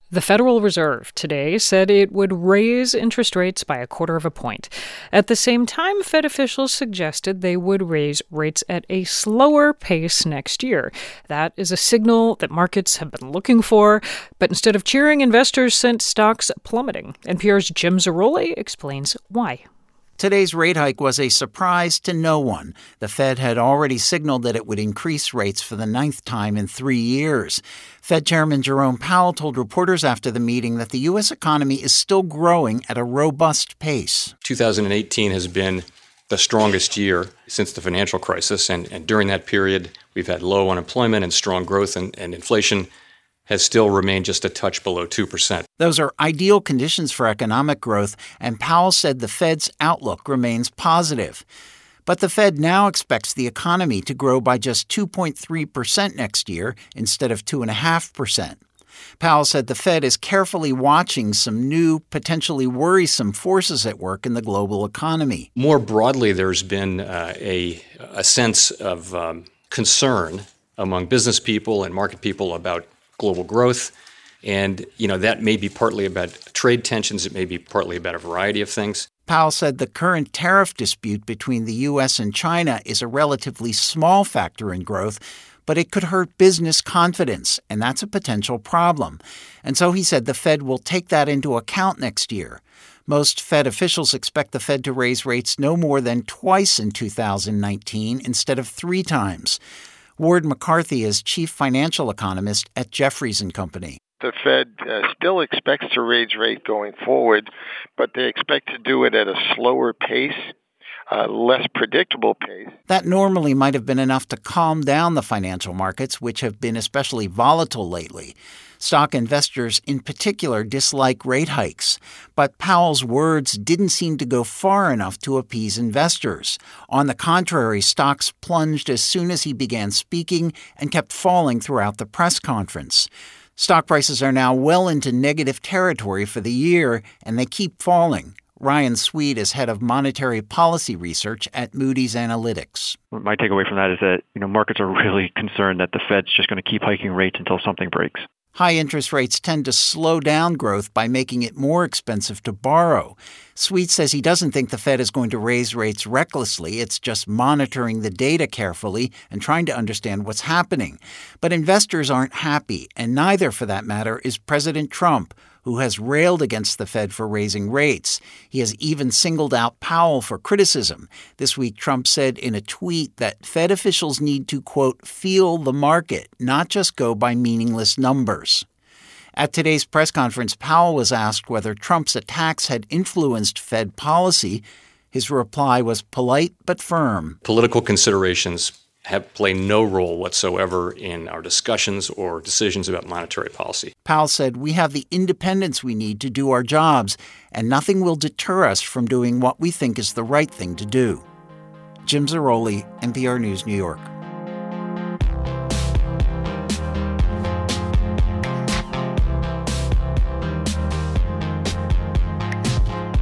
The Federal Reserve today said it would raise interest rates by 1/4 point. At the same time, Fed officials suggested they would raise rates at a slower pace next year. That is a signal that markets have been looking for, but instead of cheering, investors sent stocks plummeting. NPR's Jim Zarroli explains why. Today's rate hike was a surprise to no one. The Fed had already signaled that it would increase rates for the 9th time in 3 years. Fed Chairman Jerome Powell told reporters after the meeting that the U.S. economy is still growing at a robust pace. 2018 has been the strongest year since the financial crisis, and during that period, we've had low unemployment and strong growth, and inflation has still remained just a touch below 2%. Those are ideal conditions for economic growth, and Powell said the Fed's outlook remains positive. But the Fed now expects the economy to grow by just 2.3% next year instead of 2.5%. Powell said the Fed is carefully watching some new, potentially worrisome forces at work in the global economy. More broadly, there's been a sense of concern among business people and market people about global growth. And, that may be partly about trade tensions. It may be partly about a variety of things. Powell said the current tariff dispute between the U.S. and China is a relatively small factor in growth, but it could hurt business confidence, and that's a potential problem. And so he said the Fed will take that into account next year. Most Fed officials expect the Fed to raise rates no more than twice in 2019 instead of 3 times. Ward McCarthy is chief financial economist at Jefferies & Company. The Fed still expects to raise rate going forward, but they expect to do it at a slower pace, less predictable pace. That normally might have been enough to calm down the financial markets, which have been especially volatile lately. Stock investors in particular dislike rate hikes, but Powell's words didn't seem to go far enough to appease investors. On the contrary, stocks plunged as soon as he began speaking and kept falling throughout the press conference. Stock prices are now well into negative territory for the year, and they keep falling. Ryan Sweet is head of monetary policy research at Moody's Analytics. My takeaway from that is that markets are really concerned that the Fed's just going to keep hiking rates until something breaks. High interest rates tend to slow down growth by making it more expensive to borrow. Sweet says he doesn't think the Fed is going to raise rates recklessly. It's just monitoring the data carefully and trying to understand what's happening. But investors aren't happy, and neither, for that matter, is President Trump, who has railed against the Fed for raising rates. He has even singled out Powell for criticism. This week, Trump said in a tweet that Fed officials need to, quote, feel the market, not just go by meaningless numbers. At today's press conference, Powell was asked whether Trump's attacks had influenced Fed policy. His reply was polite but firm. Political considerations play no role whatsoever in our discussions or decisions about monetary policy. Powell said, we have the independence we need to do our jobs, and nothing will deter us from doing what we think is the right thing to do. Jim Zarroli, NPR News, New York.